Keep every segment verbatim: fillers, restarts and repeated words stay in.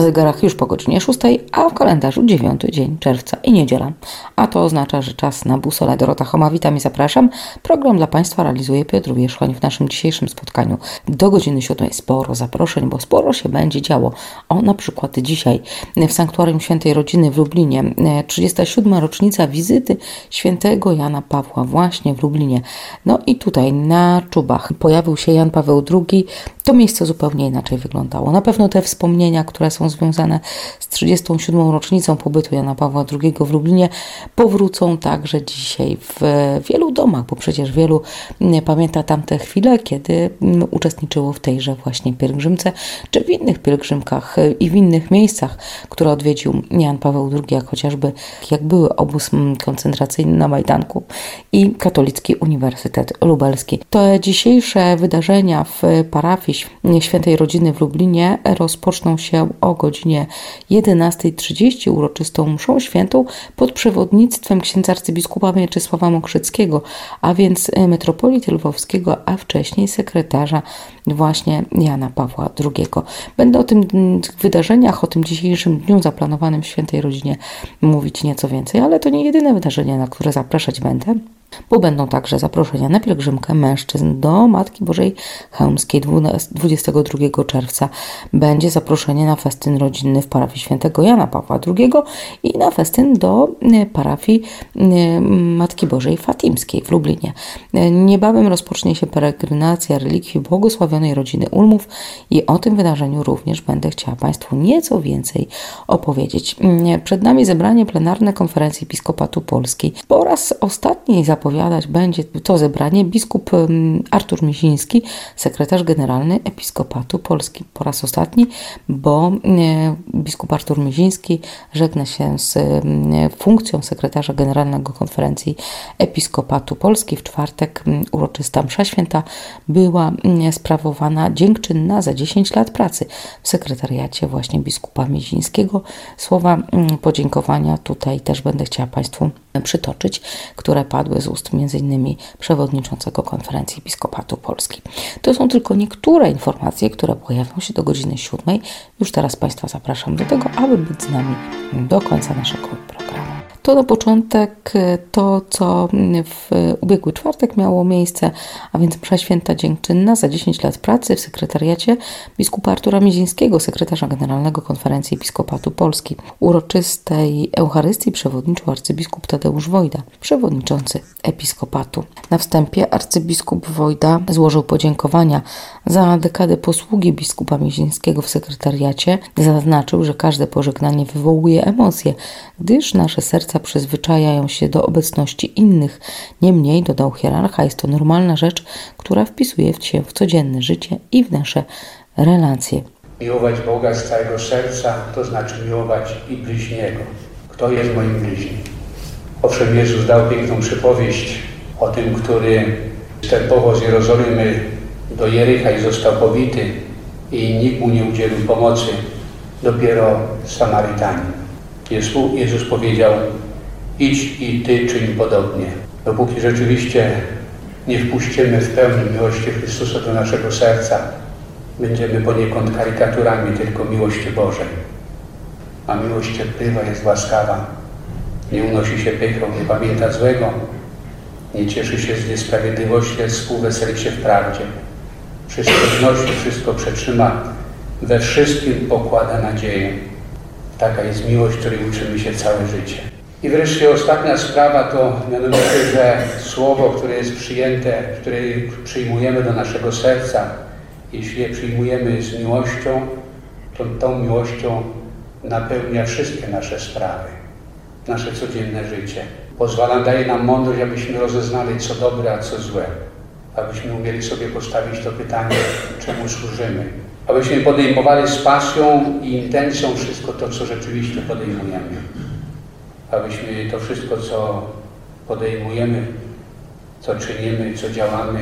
Na zegarach już po godzinie szóstej, a w kalendarzu dziewiąty dzień czerwca i niedziela. A to oznacza, że czas na busolę. Dorota Choma, witam i zapraszam. Program dla Państwa realizuje Piotr Wierzchoń. W naszym dzisiejszym spotkaniu do godziny siódmej sporo zaproszeń, bo sporo się będzie działo. O, na przykład dzisiaj w Sanktuarium Świętej Rodziny w Lublinie trzydziesta siódma rocznica wizyty świętego Jana Pawła właśnie w Lublinie. No i tutaj na Czubach pojawił się Jan Paweł drugi. To miejsce zupełnie inaczej wyglądało. Na pewno te wspomnienia, które są związane z trzydziestą siódmą rocznicą pobytu Jana Pawła drugiego w Lublinie, powrócą także dzisiaj w wielu domach, bo przecież wielu pamięta tamte chwile, kiedy uczestniczyło w tejże właśnie pielgrzymce, czy w innych pielgrzymkach i w innych miejscach, które odwiedził Jan Paweł drugi, jak chociażby jak były obóz koncentracyjny na Majdanku i Katolicki Uniwersytet Lubelski. Te dzisiejsze wydarzenia w parafii Świętej Rodziny w Lublinie rozpoczną się o godzinie jedenastej trzydzieści uroczystą mszą świętą pod przewodnictwem księdza arcybiskupa Mieczysława Mokrzyckiego, a więc metropolity lwowskiego, a wcześniej sekretarza właśnie Jana Pawła drugiego. Będę o tym wydarzeniach, o tym dzisiejszym dniu zaplanowanym w Świętej Rodzinie mówić nieco więcej, ale to nie jedyne wydarzenia, na które zapraszać będę, bo będą także zaproszenia na pielgrzymkę mężczyzn do Matki Bożej Chełmskiej dwudziestego drugiego czerwca. Będzie zaproszenie na festyn rodzinny w parafii świętego Jana Pawła drugiego i na festyn do parafii Matki Bożej Fatimskiej w Lublinie. Niebawem rozpocznie się peregrinacja relikwii błogosławionej rodziny Ulmów i o tym wydarzeniu również będę chciała Państwu nieco więcej opowiedzieć. Przed nami zebranie plenarne Konferencji Episkopatu Polski. Po raz ostatni zapowiadać będzie to zebranie biskup Artur Miziński, sekretarz generalny Episkopatu Polski. Po raz ostatni, bo biskup Artur Miziński żegna się z funkcją sekretarza generalnego Konferencji Episkopatu Polski. W czwartek uroczysta msza święta była sprawowana dziękczynna za dziesięć lat pracy w sekretariacie właśnie biskupa Mizińskiego. Słowa podziękowania tutaj też będę chciała Państwu przytoczyć, które padły z ust między innymi przewodniczącego Konferencji Episkopatu Polski. To są tylko niektóre informacje, które pojawią się do godziny siódmej. Już teraz Państwa zapraszam do tego, aby być z nami do końca naszego programu. To na początek to, co w ubiegły czwartek miało miejsce, a więc msza święta dziękczynna za dziesięć lat pracy w sekretariacie biskupa Artura Mizińskiego, sekretarza generalnego Konferencji Episkopatu Polski. Uroczystej Eucharystii przewodniczył arcybiskup Tadeusz Wojda, przewodniczący Episkopatu. Na wstępie arcybiskup Wojda złożył podziękowania za dekadę posługi biskupa Mizińskiego w sekretariacie. Zaznaczył, że każde pożegnanie wywołuje emocje, gdyż nasze serca przyzwyczajają się do obecności innych. Niemniej, dodał hierarcha, jest to normalna rzecz, która wpisuje się w codzienne życie i w nasze relacje. Miłować Boga z całego serca, to znaczy miłować i bliźniego. Kto jest moim bliźnim? Owszem, Jezus dał piękną przypowieść o tym, który wstępował z Jerozolimy do Jericha i został pobity i nikt mu nie udzielił pomocy, dopiero Samarytanin. Jezus powiedział: idź i ty czyń podobnie. Dopóki rzeczywiście nie wpuścimy w pełni miłości Chrystusa do naszego serca, będziemy poniekąd karykaturami tylko miłości Bożej. A miłość cierpliwa, jest łaskawa, nie unosi się pychą, nie pamięta złego, nie cieszy się z niesprawiedliwości, lecz współweseli się w prawdzie. Wszystko znosi, wszystko przetrzyma, we wszystkim pokłada nadzieję. Taka jest miłość, której uczymy się całe życie. I wreszcie ostatnia sprawa to mianowicie, że słowo, które jest przyjęte, które przyjmujemy do naszego serca, jeśli je przyjmujemy z miłością, to tą miłością napełnia wszystkie nasze sprawy, nasze codzienne życie. Pozwala, daje nam mądrość, abyśmy rozeznali, co dobre, a co złe. Abyśmy umieli sobie postawić to pytanie, czemu służymy. Abyśmy podejmowali z pasją i intencją wszystko to, co rzeczywiście podejmujemy. Abyśmy to wszystko, co podejmujemy, co czynimy, co działamy,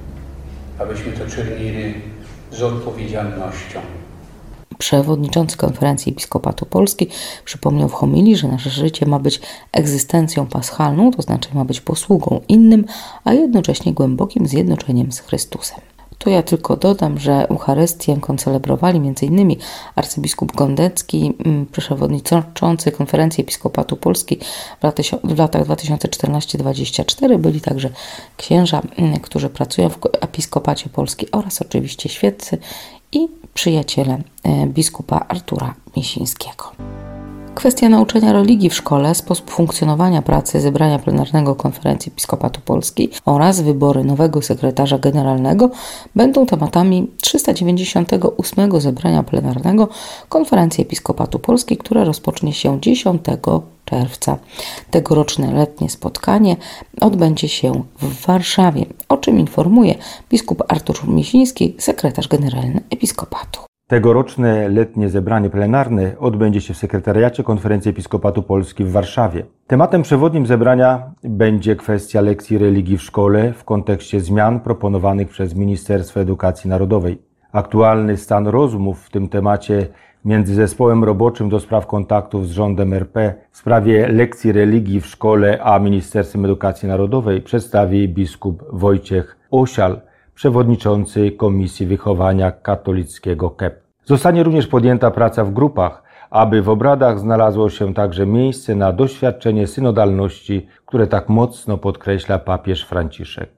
abyśmy to czynili z odpowiedzialnością. Przewodniczący Konferencji Episkopatu Polski przypomniał w homilii, że nasze życie ma być egzystencją paschalną, to znaczy ma być posługą innym, a jednocześnie głębokim zjednoczeniem z Chrystusem. Tu ja tylko dodam, że Eucharystię koncelebrowali m.in. arcybiskup Gondecki, przewodniczący Konferencji Episkopatu Polski w latach dwa tysiące czternaście do dwudziestego czwartego. Byli także księża, którzy pracują w Episkopacie Polski oraz oczywiście świeccy i przyjaciele biskupa Artura Misińskiego. Kwestia nauczania religii w szkole, sposób funkcjonowania pracy zebrania plenarnego Konferencji Episkopatu Polski oraz wybory nowego sekretarza generalnego będą tematami trzysta dziewięćdziesiątego ósmego zebrania plenarnego Konferencji Episkopatu Polski, które rozpocznie się dziesiątego czerwca. Tegoroczne letnie spotkanie odbędzie się w Warszawie, o czym informuje biskup Artur Misiński, sekretarz generalny Episkopatu. Tegoroczne letnie zebranie plenarne odbędzie się w sekretariacie Konferencji Episkopatu Polski w Warszawie. Tematem przewodnim zebrania będzie kwestia lekcji religii w szkole w kontekście zmian proponowanych przez Ministerstwo Edukacji Narodowej. Aktualny stan rozmów w tym temacie między Zespołem Roboczym do spraw kontaktów z rządem R P w sprawie lekcji religii w szkole a Ministerstwem Edukacji Narodowej przedstawi biskup Wojciech Osial, przewodniczący Komisji Wychowania Katolickiego K E P. Zostanie również podjęta praca w grupach, aby w obradach znalazło się także miejsce na doświadczenie synodalności, które tak mocno podkreśla papież Franciszek.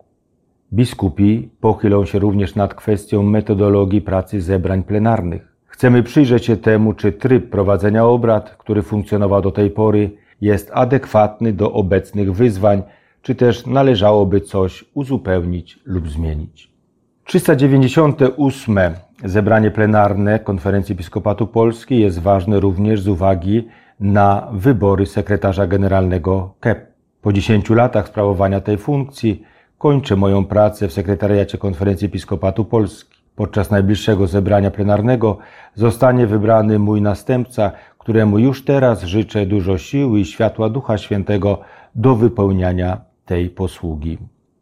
Biskupi pochylą się również nad kwestią metodologii pracy zebrań plenarnych. Chcemy przyjrzeć się temu, czy tryb prowadzenia obrad, który funkcjonował do tej pory, jest adekwatny do obecnych wyzwań, czy też należałoby coś uzupełnić lub zmienić. trzysta dziewięćdziesiąte ósme zebranie plenarne Konferencji Episkopatu Polski jest ważne również z uwagi na wybory sekretarza generalnego K E P. Po dziesięciu latach sprawowania tej funkcji kończę moją pracę w sekretariacie Konferencji Episkopatu Polski. Podczas najbliższego zebrania plenarnego zostanie wybrany mój następca, któremu już teraz życzę dużo siły i światła Ducha Świętego do wypełniania tej posługi.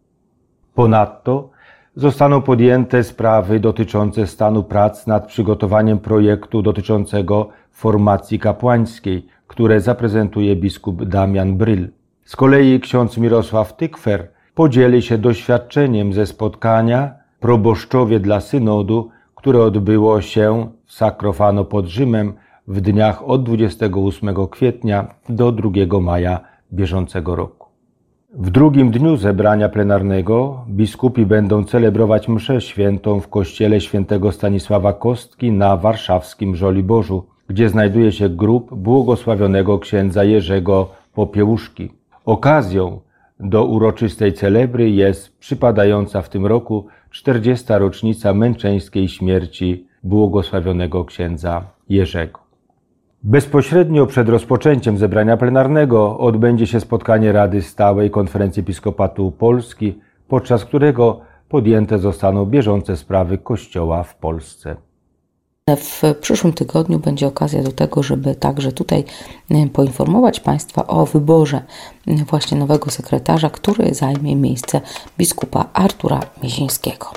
Ponadto zostaną podjęte sprawy dotyczące stanu prac nad przygotowaniem projektu dotyczącego formacji kapłańskiej, które zaprezentuje biskup Damian Bryl. Z kolei ksiądz Mirosław Tykwer podzieli się doświadczeniem ze spotkania Proboszczowie dla synodu, które odbyło się w Sacrofano pod Rzymem w dniach od dwudziestego ósmego kwietnia do drugiego maja bieżącego roku. W drugim dniu zebrania plenarnego biskupi będą celebrować mszę świętą w kościele świętego Stanisława Kostki na warszawskim Żoliborzu, gdzie znajduje się grób błogosławionego księdza Jerzego Popiełuszki. Okazją do uroczystej celebry jest przypadająca w tym roku czterdziesta rocznica męczeńskiej śmierci błogosławionego księdza Jerzego. Bezpośrednio przed rozpoczęciem zebrania plenarnego odbędzie się spotkanie Rady Stałej Konferencji Episkopatu Polski, podczas którego podjęte zostaną bieżące sprawy Kościoła w Polsce. W przyszłym tygodniu będzie okazja do tego, żeby także tutaj poinformować Państwa o wyborze właśnie nowego sekretarza, który zajmie miejsce biskupa Artura Misińskiego.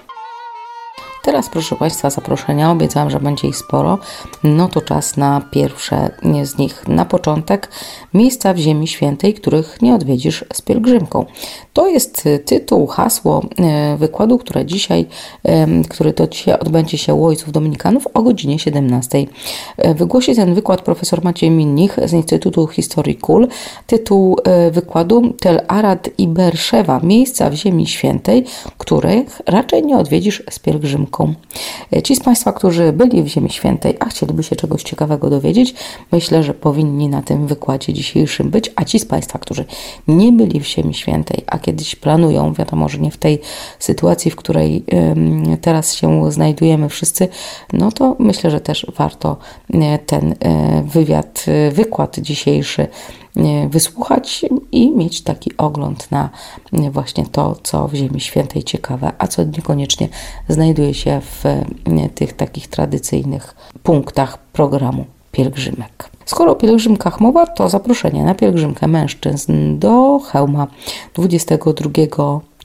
Teraz, proszę Państwa, zaproszenia, obiecałam, że będzie ich sporo, no to czas na pierwsze z nich. Na początek miejsca w Ziemi Świętej, których nie odwiedzisz z pielgrzymką. To jest tytuł, hasło wykładu, które dzisiaj, który to dzisiaj odbędzie się u ojców dominikanów o godzinie siedemnastej. Wygłosi ten wykład profesor Maciej Minnich z Instytutu Historii Kul. Tytuł wykładu Tel Arad i Berszewa, miejsca w Ziemi Świętej, których raczej nie odwiedzisz z pielgrzymką. Ci z Państwa, którzy byli w Ziemi Świętej, a chcieliby się czegoś ciekawego dowiedzieć, myślę, że powinni na tym wykładzie dzisiejszym być, a ci z Państwa, którzy nie byli w Ziemi Świętej, a kiedyś planują, wiadomo, że nie w tej sytuacji, w której y, teraz się znajdujemy wszyscy, no to myślę, że też warto ten y, wywiad, y, wykład dzisiejszy wysłuchać i mieć taki ogląd na właśnie to, co w Ziemi Świętej ciekawe, a co niekoniecznie znajduje się w tych takich tradycyjnych punktach programu pielgrzymek. Skoro o pielgrzymkach mowa, to zaproszenie na pielgrzymkę mężczyzn do Chełma dwudziestego drugiego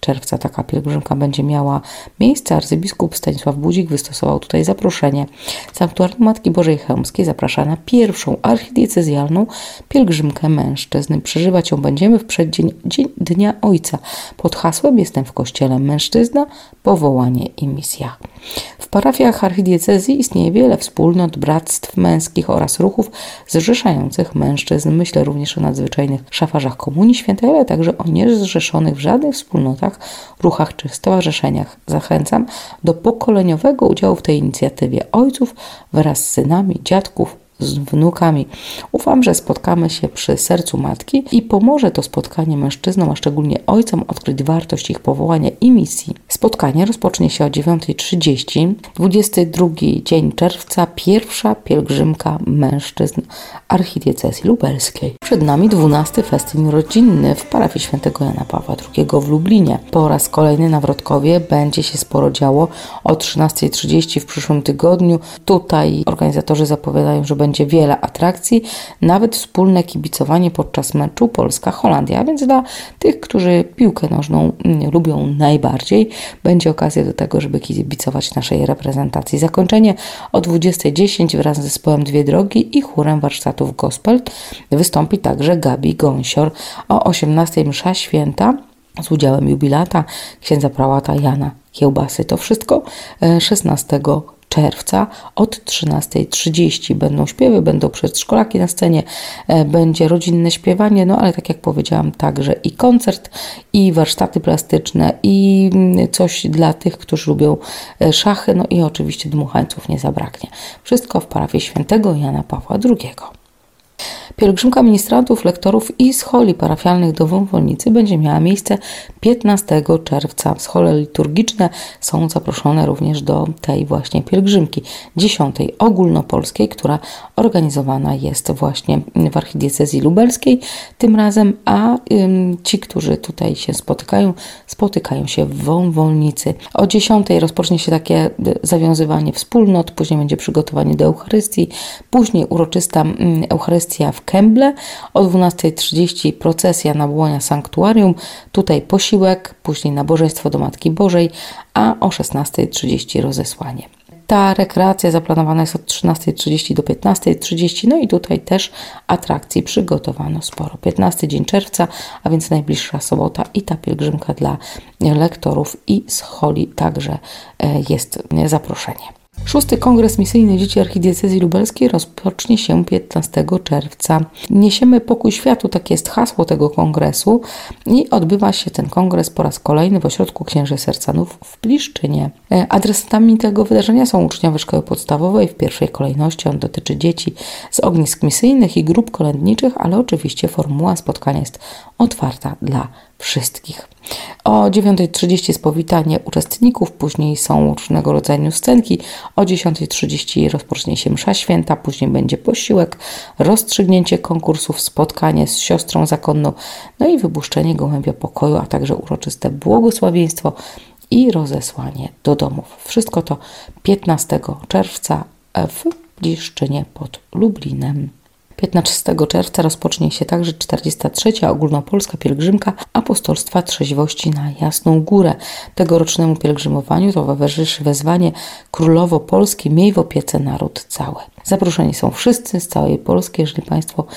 czerwca taka pielgrzymka będzie miała miejsce. Arcybiskup Stanisław Budzik wystosował tutaj zaproszenie. Sanktuarium Matki Bożej Chełmskiej zaprasza na pierwszą archidiecezjalną pielgrzymkę mężczyzn. Przeżywać ją będziemy w przeddzień dzień Dnia Ojca pod hasłem "Jestem w Kościele mężczyzna, powołanie i misja". W parafiach archidiecezji istnieje wiele wspólnot, bractw męskich oraz ruchów zrzeszających mężczyzn. Myślę również o nadzwyczajnych szafarzach Komunii Świętej, ale także o niezrzeszonych w żadnych wspólnotach, ruchach czy stowarzyszeniach. Zachęcam do pokoleniowego udziału w tej inicjatywie ojców wraz z synami, dziadków, z wnukami. Ufam, że spotkamy się przy sercu matki i pomoże to spotkanie mężczyznom, a szczególnie ojcom, odkryć wartość ich powołania i misji. Spotkanie rozpocznie się o dziewiąta trzydzieści. dwudziesty drugi dzień czerwca, pierwsza pielgrzymka mężczyzn archidiecezji lubelskiej. Przed nami dwunasty festyn rodzinny w parafii świętego Jana Pawła drugiego w Lublinie. Po raz kolejny na Wrotkowie będzie się sporo działo o trzynasta trzydzieści w przyszłym tygodniu. Tutaj organizatorzy zapowiadają, że będzie wiele atrakcji, nawet wspólne kibicowanie podczas meczu Polska-Holandia, więc dla tych, którzy piłkę nożną lubią najbardziej, będzie okazja do tego, żeby kibicować naszej reprezentacji. Zakończenie o dwudziesta dziesięć wraz z zespołem Dwie Drogi i chórem warsztatów gospel. Wystąpi także Gabi Gąsior. O osiemnastej msza święta z udziałem jubilata księdza prałata Jana Kiełbasy. To wszystko szesnastego czerwca od trzynasta trzydzieści. Będą śpiewy, będą przedszkolaki na scenie, będzie rodzinne śpiewanie, no ale tak jak powiedziałam, także i koncert, i warsztaty plastyczne, i coś dla tych, którzy lubią szachy, no i oczywiście dmuchańców nie zabraknie. Wszystko w parafii świętego Jana Pawła drugiego. Pielgrzymka ministrantów, lektorów i scholi parafialnych do Wąwolnicy będzie miała miejsce piętnastego czerwca. Schole liturgiczne są zaproszone również do tej właśnie pielgrzymki dziesiątej ogólnopolskiej, która organizowana jest właśnie w archidiecezji lubelskiej tym razem, a ym, ci, którzy tutaj się spotykają, spotykają się w Wąwolnicy. O dziesiątej rozpocznie się takie zawiązywanie wspólnot, później będzie przygotowanie do Eucharystii, później uroczysta ym, Eucharystia w Kęble, o dwunasta trzydzieści procesja na błonia sanktuarium, tutaj posiłek, później nabożeństwo do Matki Bożej, a o szesnasta trzydzieści rozesłanie. Ta rekreacja zaplanowana jest od trzynasta trzydzieści do piętnasta trzydzieści, no i tutaj też atrakcji przygotowano sporo. piętnasty dzień czerwca, a więc najbliższa sobota i ta pielgrzymka dla lektorów i scholi także jest zaproszenie. Szósty Kongres Misyjny Dzieci Archidiecezji Lubelskiej rozpocznie się piętnastego czerwca. Niesiemy pokój światu, takie jest hasło tego kongresu i odbywa się ten kongres po raz kolejny w Ośrodku Księży Sercanów w Pliszczynie. Adresatami tego wydarzenia są uczniowie szkoły podstawowej. W pierwszej kolejności on dotyczy dzieci z ognisk misyjnych i grup kolędniczych, ale oczywiście formuła spotkania jest otwarta dla wszystkich. O dziewiąta trzydzieści jest powitanie uczestników, później są różnego rodzaju scenki. O dziesiąta trzydzieści rozpocznie się msza święta, później będzie posiłek, rozstrzygnięcie konkursów, spotkanie z siostrą zakonną, no i wypuszczenie gołębia pokoju, a także uroczyste błogosławieństwo i rozesłanie do domów. Wszystko to piętnastego czerwca w Pliszczynie pod Lublinem. piętnastego czerwca rozpocznie się także czterdziesta trzecia ogólnopolska pielgrzymka apostolstwa trzeźwości na Jasną Górę. Tegorocznemu pielgrzymowaniu towarzyszy wezwanie Królowo Polskie, miej w opiece naród cały. Zaproszeni są wszyscy z całej Polski. Jeżeli Państwo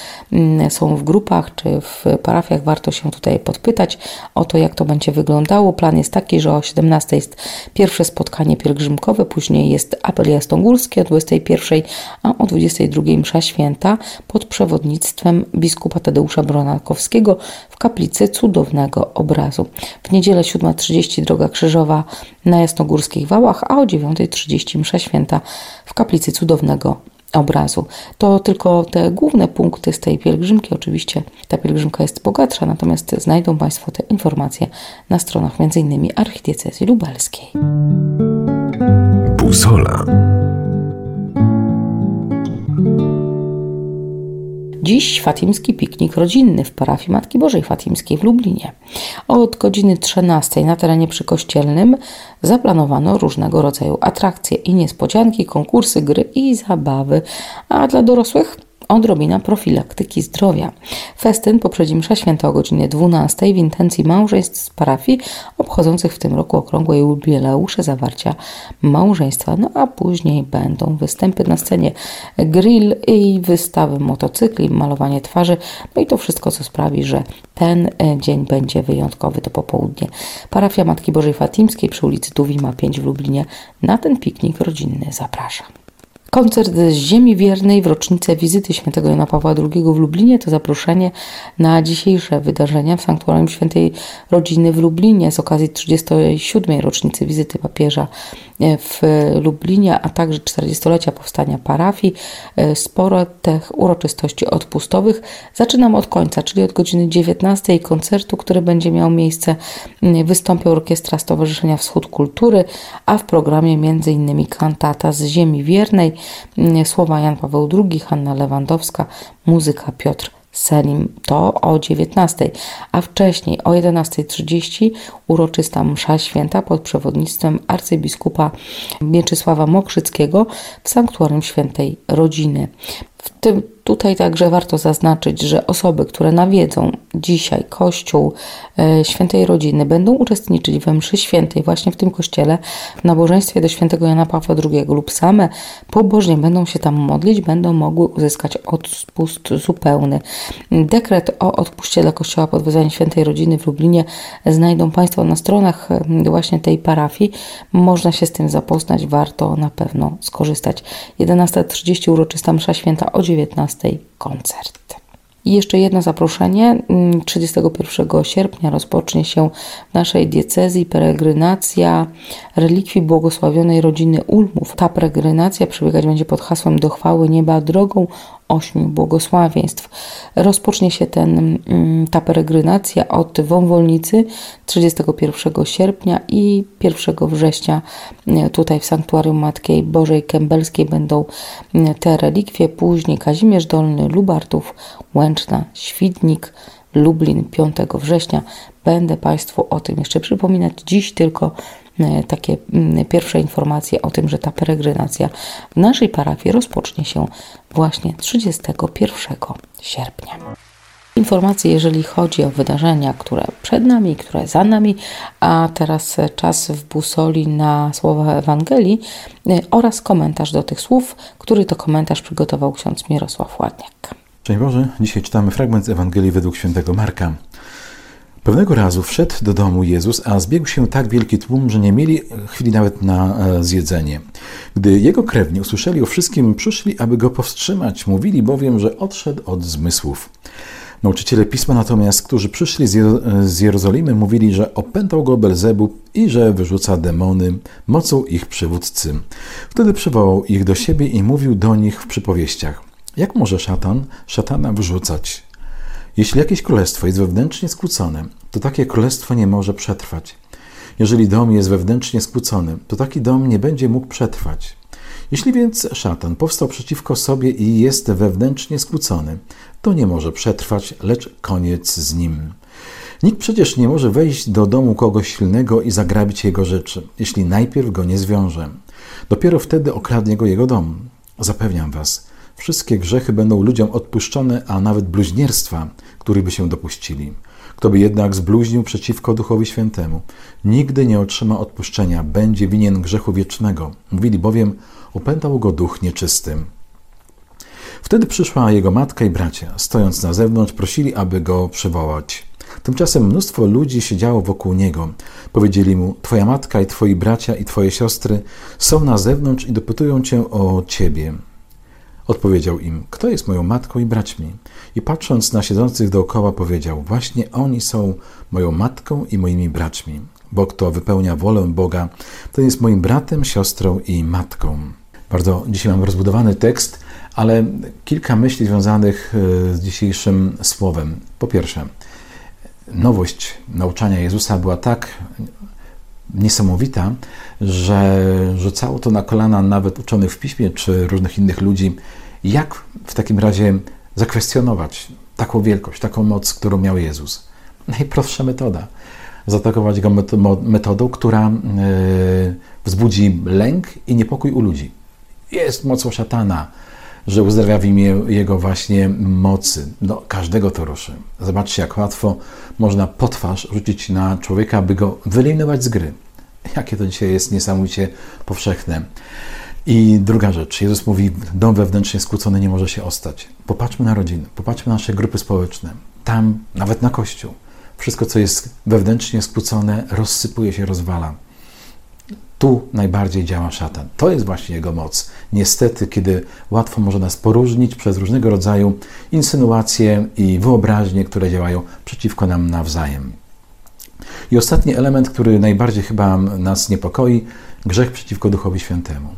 są w grupach czy w parafiach, warto się tutaj podpytać o to, jak to będzie wyglądało. Plan jest taki, że o siedemnastej jest pierwsze spotkanie pielgrzymkowe, później jest apel jasnogórski o dwudziestej pierwszej, a o dwudziestej drugiej msza święta pod przewodnictwem biskupa Tadeusza Bronakowskiego w kaplicy Cudownego Obrazu. W niedzielę siódma trzydzieści Droga Krzyżowa na Jasnogórskich Wałach, a o dziewiąta trzydzieści msza święta w kaplicy Cudownego Obrazu. To tylko te główne punkty z tej pielgrzymki. Oczywiście ta pielgrzymka jest bogatsza, natomiast znajdą Państwo te informacje na stronach między innymi Archidiecezji Lubelskiej. Busola. Dziś fatimski piknik rodzinny w parafii Matki Bożej Fatimskiej w Lublinie. Od godziny trzynastej na terenie przykościelnym zaplanowano różnego rodzaju atrakcje i niespodzianki, konkursy, gry i zabawy, a dla dorosłych odrobina profilaktyki zdrowia. Festyn poprzedzi msza święta o godzinie dwunastej w intencji małżeństw z parafii obchodzących w tym roku okrągłe jubileusze zawarcia małżeństwa. No a później będą występy na scenie, grill i wystawy motocykli, malowanie twarzy, no i to wszystko, co sprawi, że ten dzień będzie wyjątkowy. To popołudnie. Parafia Matki Bożej Fatimskiej przy ulicy Tuwima pięć w Lublinie na ten piknik rodzinny zaprasza. Koncert z Ziemi Wiernej w rocznicę wizyty świętego Jana Pawła drugiego w Lublinie to zaproszenie na dzisiejsze wydarzenia w Sanktuarium Świętej Rodziny w Lublinie z okazji trzydziestej siódmej rocznicy wizyty papieża w Lublinie, a także czterdziestolecia powstania parafii. Sporo tych uroczystości odpustowych. Zaczynam od końca, czyli od godziny dziewiętnastej koncertu, który będzie miał miejsce. Wystąpi orkiestra Stowarzyszenia Wschód Kultury, a w programie między innymi kantata z Ziemi Wiernej, słowa Jan Paweł drugi, Hanna Lewandowska, muzyka Piotr Selim, to o dziewiętnastej, a wcześniej o jedenastej trzydzieści uroczysta msza święta pod przewodnictwem arcybiskupa Mieczysława Mokrzyckiego w Sanktuarium Świętej Rodziny. W tym tutaj także warto zaznaczyć, że osoby, które nawiedzą dzisiaj Kościół e, Świętej Rodziny, będą uczestniczyć we mszy świętej właśnie w tym kościele, w nabożeństwie do świętego Jana Pawła drugiego lub same pobożnie będą się tam modlić, będą mogły uzyskać odpust zupełny. Dekret o odpuście dla Kościoła pod wezwaniem Świętej Rodziny w Lublinie znajdą Państwo na stronach właśnie tej parafii. Można się z tym zapoznać, warto na pewno skorzystać. jedenasta trzydzieści uroczysta msza święta, o dziewiętnastej koncert. I jeszcze jedno zaproszenie. trzydziestego pierwszego sierpnia rozpocznie się w naszej diecezji peregrinacja relikwii błogosławionej rodziny Ulmów. Ta peregrinacja przebiegać będzie pod hasłem do chwały nieba drogą ośmiu błogosławieństw. Rozpocznie się ten, ta peregrinacja od Wąwolnicy trzydziestego pierwszego sierpnia i pierwszego września tutaj w Sanktuarium Matki Bożej Kębelskiej będą te relikwie. Później Kazimierz Dolny, Lubartów, Łęczna, Świdnik, Lublin piątego września. Będę Państwu o tym jeszcze przypominać. Dziś tylko takie pierwsze informacje o tym, że ta peregrinacja w naszej parafii rozpocznie się właśnie trzydziestego pierwszego sierpnia. Informacje, jeżeli chodzi o wydarzenia, które przed nami, które za nami, a teraz czas w busoli na słowa Ewangelii oraz komentarz do tych słów, który to komentarz przygotował ksiądz Mirosław Ładniak. Szczęść Boże, dzisiaj czytamy fragment z Ewangelii według świętego Marka. Pewnego razu wszedł do domu Jezus, a zbiegł się tak wielki tłum, że nie mieli chwili nawet na zjedzenie. Gdy jego krewni usłyszeli o wszystkim, przyszli, aby go powstrzymać. Mówili bowiem, że odszedł od zmysłów. Nauczyciele Pisma natomiast, którzy przyszli z Jerozolimy, mówili, że opętał go Belzebub i że wyrzuca demony mocą ich przywódcy. Wtedy przywołał ich do siebie i mówił do nich w przypowieściach. Jak może szatan szatana wyrzucać? Jeśli jakieś królestwo jest wewnętrznie skłócone, to takie królestwo nie może przetrwać. Jeżeli dom jest wewnętrznie skłócony, to taki dom nie będzie mógł przetrwać. Jeśli więc szatan powstał przeciwko sobie i jest wewnętrznie skłócony, to nie może przetrwać, lecz koniec z nim. Nikt przecież nie może wejść do domu kogoś silnego i zagrabić jego rzeczy, jeśli najpierw go nie zwiąże. Dopiero wtedy okradnie go jego dom. Zapewniam was, wszystkie grzechy będą ludziom odpuszczone, a nawet bluźnierstwa, których by się dopuścili. Kto by jednak zbluźnił przeciwko Duchowi Świętemu, nigdy nie otrzyma odpuszczenia, będzie winien grzechu wiecznego. Mówili bowiem, opętał go duch nieczysty. Wtedy przyszła jego matka i bracia. Stojąc na zewnątrz, prosili, aby go przywołać. Tymczasem mnóstwo ludzi siedziało wokół niego. Powiedzieli mu, twoja matka i twoi bracia i twoje siostry są na zewnątrz i dopytują cię o ciebie. Odpowiedział im, kto jest moją matką i braćmi? I patrząc na siedzących dookoła powiedział, właśnie oni są moją matką i moimi braćmi. Bo kto wypełnia wolę Boga, to jest moim bratem, siostrą i matką. Bardzo dzisiaj mam rozbudowany tekst, ale kilka myśli związanych z dzisiejszym słowem. Po pierwsze, nowość nauczania Jezusa była tak niesamowita, że rzucało to na kolana nawet uczonych w piśmie czy różnych innych ludzi. Jak w takim razie zakwestionować taką wielkość, taką moc, którą miał Jezus? Najprostsza metoda. Zaatakować go metodą, która wzbudzi lęk i niepokój u ludzi. Jest mocą szatana. że uzdrawia w imię Jego właśnie mocy. No, każdego to ruszy. Zobaczcie, jak łatwo można potwarz rzucić na człowieka, by go wyeliminować z gry. Jakie to dzisiaj jest niesamowicie powszechne. I druga rzecz. Jezus mówi, dom wewnętrznie skłócony nie może się ostać. Popatrzmy na rodziny, popatrzmy na nasze grupy społeczne. Tam, nawet na Kościół, wszystko, co jest wewnętrznie skłócone, rozsypuje się, rozwala. Tu najbardziej działa szatan. To jest właśnie jego moc. Niestety, kiedy łatwo może nas poróżnić przez różnego rodzaju insynuacje i wyobraźnie, które działają przeciwko nam nawzajem. I ostatni element, który najbardziej chyba nas niepokoi, grzech przeciwko Duchowi Świętemu.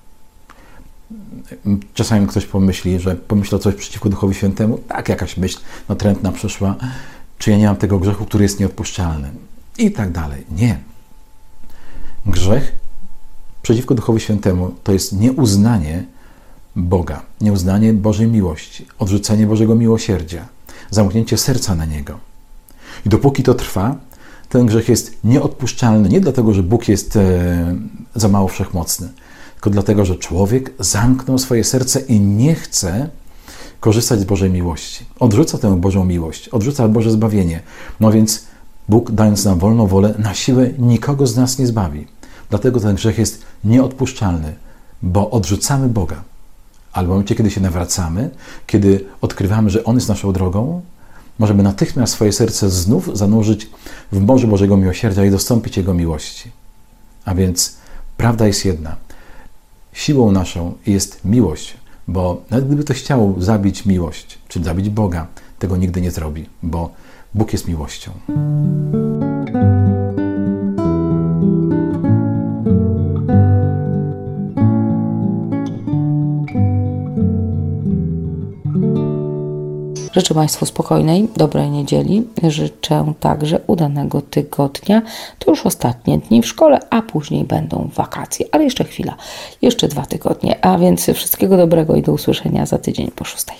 Czasami ktoś pomyśli, że pomyślał coś przeciwko Duchowi Świętemu, tak jakaś myśl natrętna przyszła, czy ja nie mam tego grzechu, który jest nieodpuszczalny i tak dalej. Nie. Grzech przeciwko Duchowi Świętemu to jest nieuznanie Boga, nieuznanie Bożej miłości, odrzucenie Bożego miłosierdzia, zamknięcie serca na Niego. I dopóki to trwa, ten grzech jest nieodpuszczalny nie dlatego, że Bóg jest e, za mało wszechmocny, tylko dlatego, że człowiek zamknął swoje serce i nie chce korzystać z Bożej miłości. Odrzuca tę Bożą miłość, odrzuca Boże zbawienie. No więc Bóg, dając nam wolną wolę, na siłę nikogo z nas nie zbawi. Dlatego ten grzech jest nieodpuszczalny, bo odrzucamy Boga. Ale w momencie, kiedy się nawracamy, kiedy odkrywamy, że On jest naszą drogą, możemy natychmiast swoje serce znów zanurzyć w morzu Bożego miłosierdzia i dostąpić Jego miłości. A więc prawda jest jedna. Siłą naszą jest miłość, bo nawet gdyby ktoś chciał zabić miłość, czy zabić Boga, tego nigdy nie zrobi, bo Bóg jest miłością. Życzę Państwu spokojnej, dobrej niedzieli. Życzę także udanego tygodnia. To już ostatnie dni w szkole, a później będą wakacje. Ale jeszcze chwila, jeszcze dwa tygodnie. A więc wszystkiego dobrego i do usłyszenia za tydzień po szóstej.